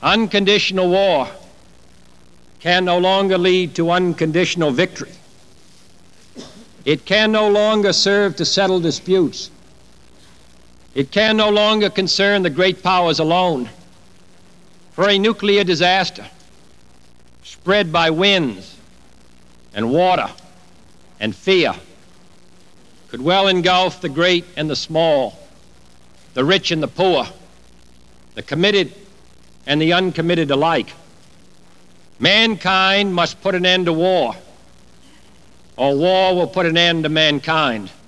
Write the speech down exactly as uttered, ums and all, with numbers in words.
Unconditional war can no longer lead to unconditional victory. It can no longer serve to settle disputes. It can no longer concern the great powers alone. For a nuclear disaster spread by winds and water and fear could well engulf the great and the small, the rich and the poor, the committed and the uncommitted alike. Mankind must put an end to war, or war will put an end to mankind.